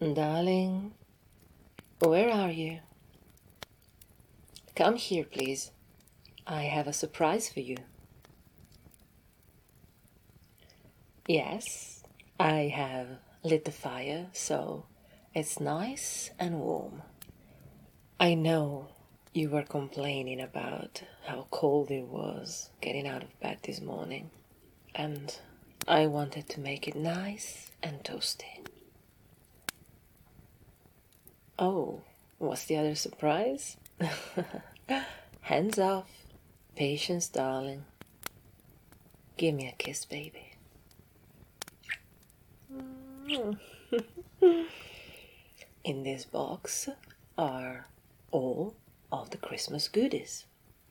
Darling, where are you? Come here, please. I have a surprise for you. Yes, I have lit the fire so it's nice and warm. I know you were complaining about how cold it was getting out of bed this morning, and I wanted to make it nice and toasty. Oh, what's the other surprise? Hands off. Patience, darling. Give me a kiss, baby. In this box are all of the Christmas goodies.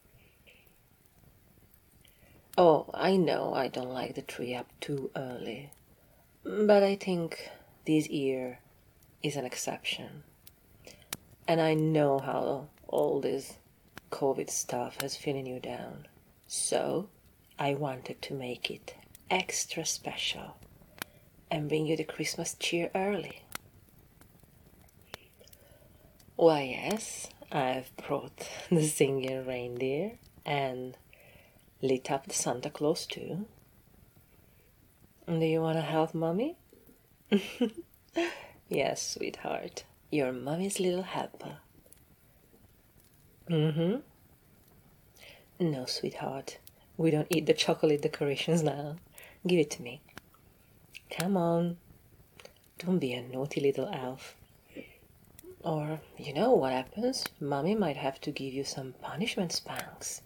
Oh, I know I don't like the tree up too early, but I think this year is an exception. And I know how all this COVID stuff has feeling you down. So I wanted to make it extra special and bring you the Christmas cheer early. Why, yes, I've brought the singing reindeer and lit up the Santa Claus too. Do you want to help Mommy? Yes, sweetheart, you're Mommy's little helper. No, sweetheart, we don't eat the chocolate decorations now. Give it to me. Come on, don't be a naughty little elf. Or, you know what happens? Mommy might have to give you some punishment spanks.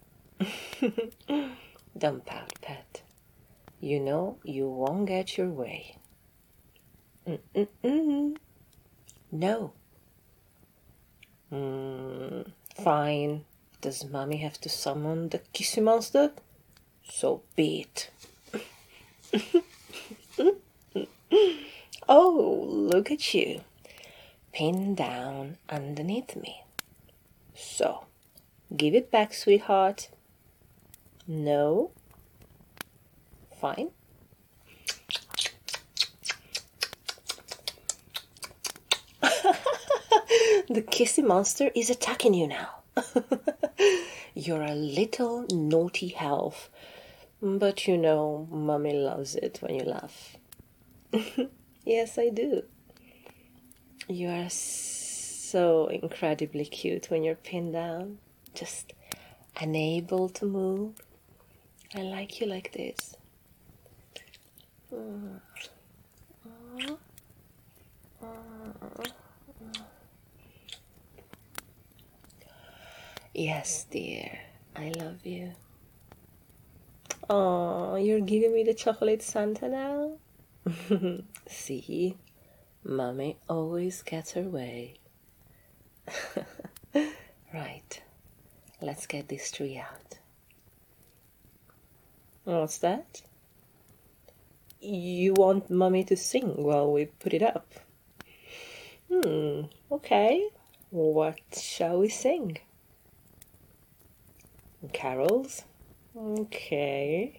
Don't pout, pet. You know you won't get your way. No. Fine. Does Mommy have to summon the kissy monster? So be it. Oh, look at you. Pinned down underneath me. So, give it back, sweetheart. No? Fine. The kissy monster is attacking you now. You're a little naughty elf, but you know Mommy loves it when you laugh. Yes, I do. You are so incredibly cute when you're pinned down, just unable to move. I like you like this. Yes, dear, I love you. Oh, you're giving me the chocolate Santa now? See, Mommy always gets her way. Right, let's get this tree out. What's that? You want Mommy to sing while we put it up? Okay. What shall we sing? Carols? Okay.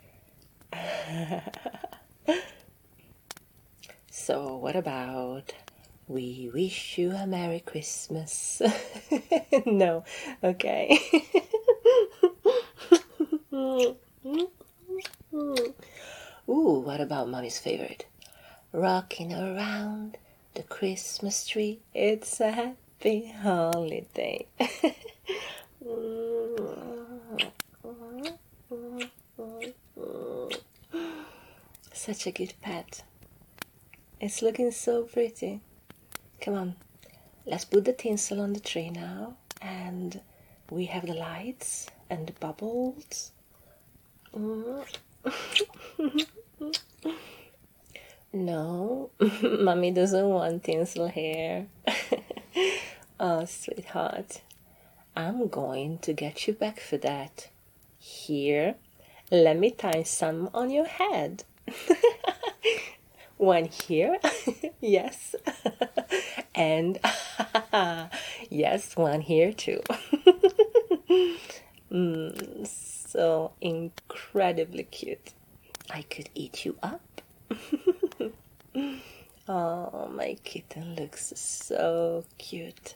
So what about we wish you a Merry Christmas? No, okay. Ooh, what about Mommy's favorite? Rocking around the Christmas tree, it's a happy holiday. Such a good pet. It's looking so pretty. Come on, let's put the tinsel on the tree now, and we have the lights and the bubbles. No, Mommy doesn't want tinsel hair. Oh, sweetheart, I'm going to get you back for that. Here, let me tie some on your head. One here, yes, and yes, one here too. So incredibly cute. I could eat you up. Oh, my kitten looks so cute.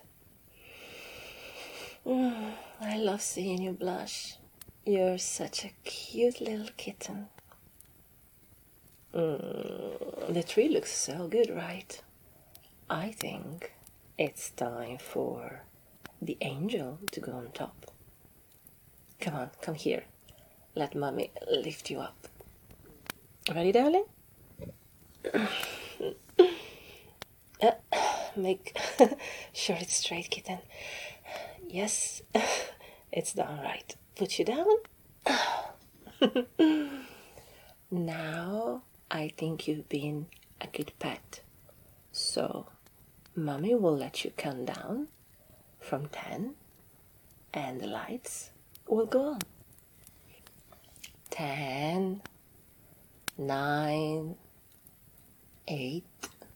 I love seeing you blush. You're such a cute little kitten. The tree looks so good, right? I think it's time for the angel to go on top. Come on, come here. Let mommy lift you up. Ready, darling? Make sure it's straight, kitten. Yes, it's down right. Put you down. Now I think you've been a good pet. So mommy will let you count down from 10 and the lights will go on. 10, 9, 8,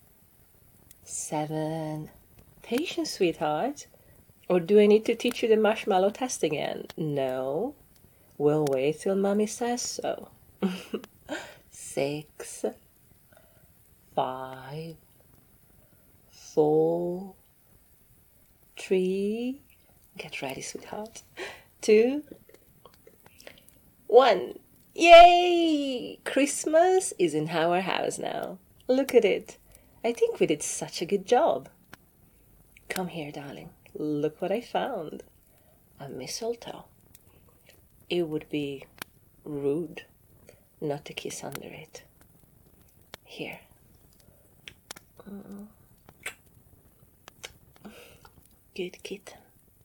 7. Patience, sweetheart. Or do I need to teach you the marshmallow test again? No. We'll wait till mommy says so. 6, 5, 4, 3. Get ready, sweetheart. 2, 1. Yay! Christmas is in our house now. Look at it. I think we did such a good job. Come here, darling. Look what I found. A mistletoe. It would be rude not to kiss under it. Here. Good kitten.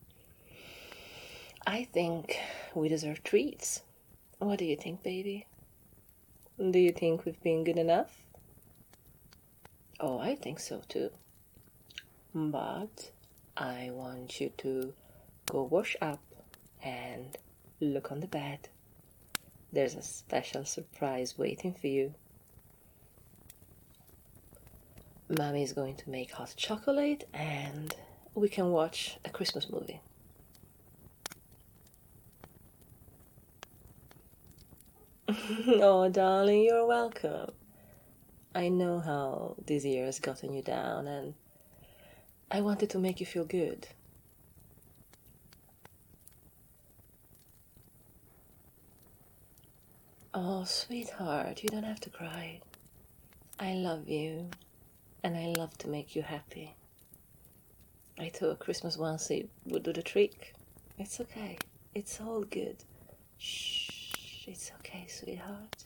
I think we deserve treats. What do you think, baby? Do you think we've been good enough? Oh, I think so too. But I want you to go wash up and look on the bed. There's a special surprise waiting for you. Mommy is going to make hot chocolate and we can watch a Christmas movie. Oh, darling, you're welcome. I know how this year has gotten you down and I wanted to make you feel good. Oh, sweetheart, you don't have to cry. I love you and I love to make you happy. I thought Christmas once it would do the trick. It's okay. It's all good. Shh, it's okay, sweetheart.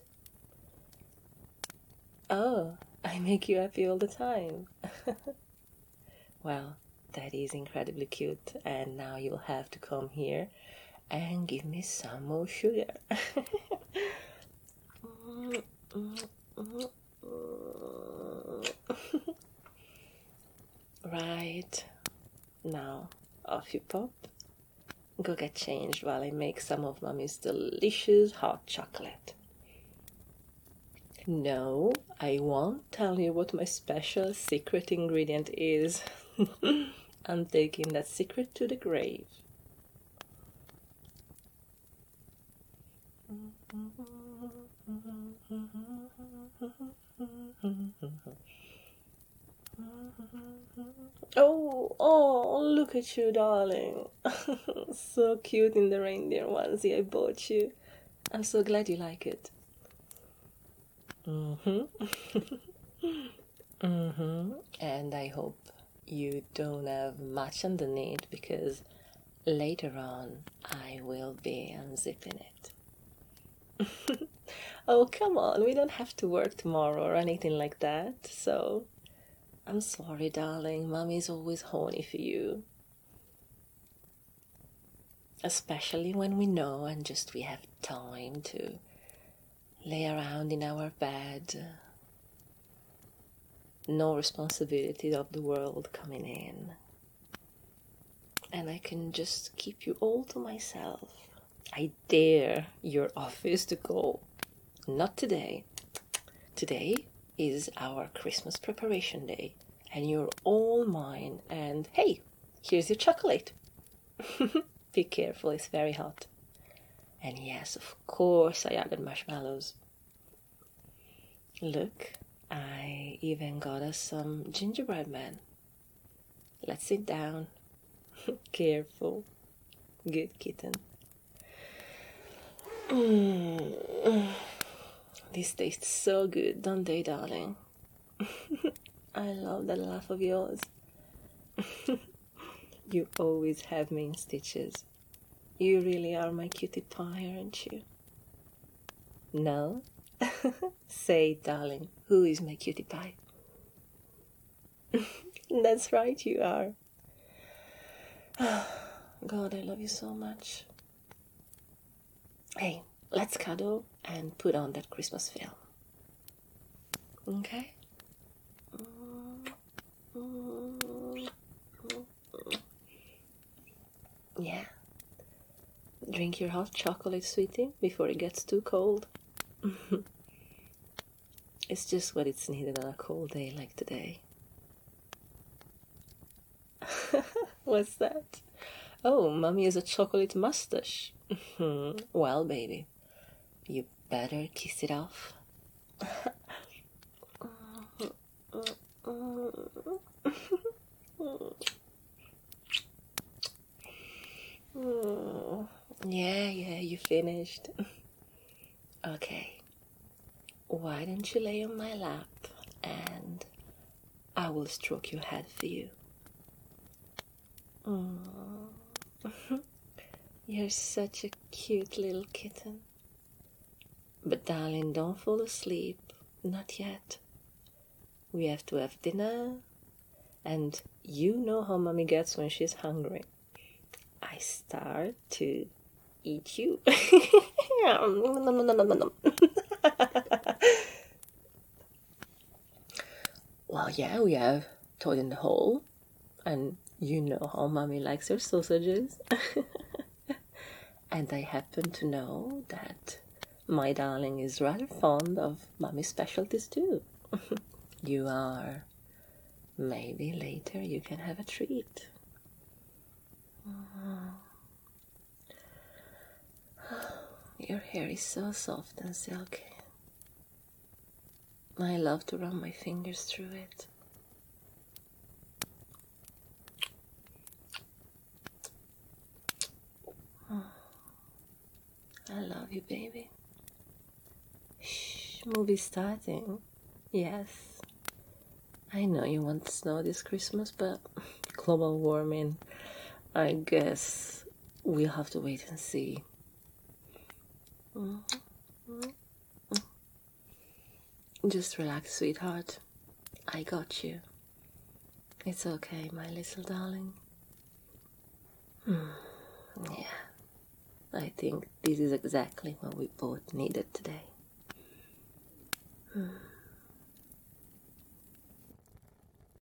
Oh, I make you happy all the time. Well, that is incredibly cute, and now you'll have to come here and give me some more sugar. Right, now off you pop. Go get changed while I make some of Mommy's delicious hot chocolate. No, I won't tell you what my special secret ingredient is. I'm taking that secret to the grave. Oh, look at you, darling. So cute in the reindeer onesie I bought you. I'm so glad you like it. And I hope you don't have much underneath because later on I will be unzipping it. Oh, come on, we don't have to work tomorrow or anything like that, so I'm sorry, darling. Mommy's always horny for you. Especially when we know and just we have time to lay around in our bed. No responsibility of the world coming in. And I can just keep you all to myself. I dare your office to go. Not today. Today is our Christmas preparation day. And you're all mine. And hey, here's your chocolate. Be careful, it's very hot. And yes, of course I added marshmallows. Look, I I even got us some gingerbread man. Let's sit down. Careful. Good kitten. These taste so good, don't they, darling? I love that laugh of yours. You always have me in stitches. You really are my cutie pie, aren't you? No? Say it, darling. Who is my cutie pie? That's right, you are. God, I love you so much. Hey, let's cuddle and put on that Christmas film. Okay? Yeah. Drink your hot chocolate, sweetie, before it gets too cold. It's just what it's needed on a cold day like today. What's that? Oh, Mommy has a chocolate mustache. Well, baby, you better kiss it off. Yeah, you finished. Okay. Why don't you lay on my lap and I will stroke your head for you. You're such a cute little kitten. But darling, don't fall asleep. Not yet. We have to have dinner. And you know how Mommy gets when she's hungry. I start to eat you. Well, yeah, we have Toad in the Hole. And you know how Mommy likes her sausages. And I happen to know that my darling is rather fond of Mommy's specialties too. You are. Maybe later you can have a treat. Your hair is so soft and silky. I love to run my fingers through it. I love you, baby. Shh, movie starting. Yes. I know you want snow this Christmas, but global warming, I guess we'll have to wait and see. Just relax, sweetheart. I got you. It's okay, my little darling. Yeah, I think this is exactly what we both needed today.